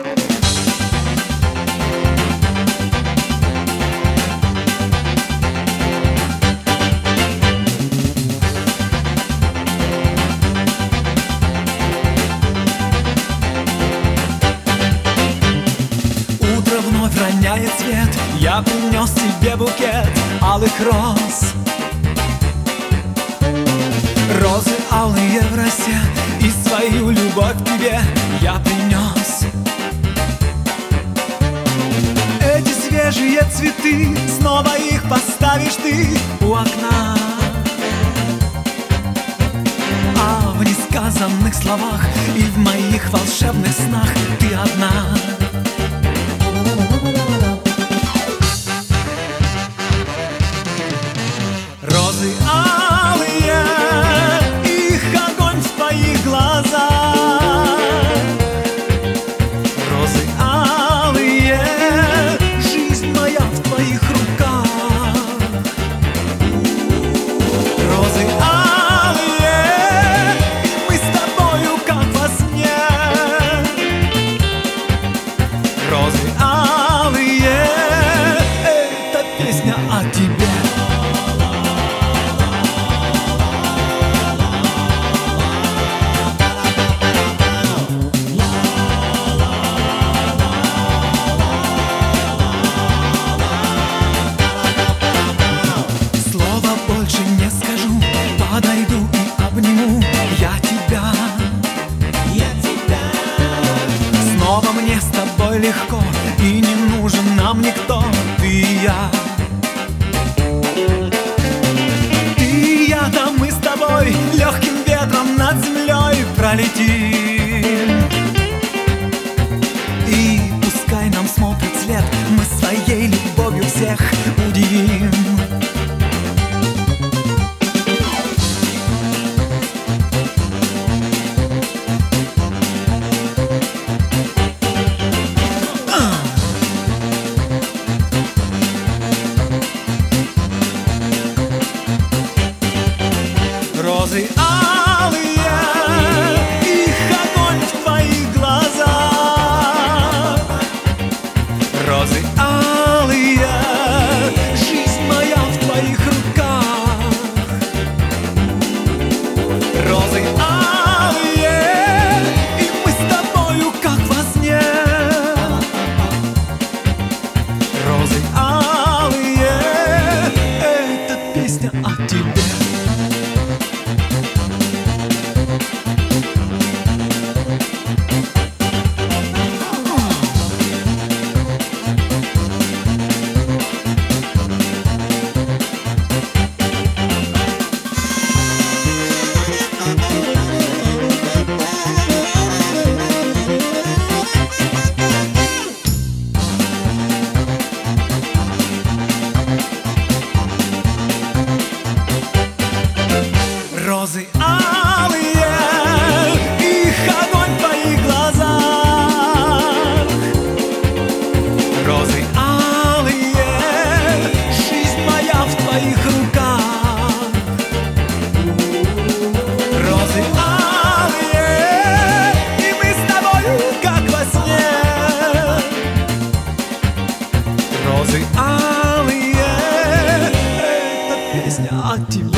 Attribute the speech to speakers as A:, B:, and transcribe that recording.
A: Вновь роняет свет, я принес тебе букет алых роз. Розы алые в росе, и свою любовь к тебе я принес. Эти свежие цветы, снова их поставишь ты у окна. А в несказанных словах и в моих волшебных снах ты одна. Розы алые, их огонь в твоих глазах. Розы алые, жизнь моя в твоих руках. Розы алые, мы с тобою как во сне. Розы алые, это песня о тебе. Подойду и обниму я тебя. Снова мне с тобой легко, и не нужен нам никто, ты и я. Ты и я, да мы с тобой легким ветром над землей пролетим. И пускай нам смотрит след, мы своей любовью всех удивим. Розы алые, их огонь в твоих глазах. Розы алые, жизнь моя в твоих руках. Розы алые, и мы с тобою как во сне. Розы алые, это песня о тебе. Розы алые, их огонь в твоих глазах. Розы алые, жизнь моя в твоих руках. Розы алые, и мы с тобою как во сне. Розы алые, это песня о тебе.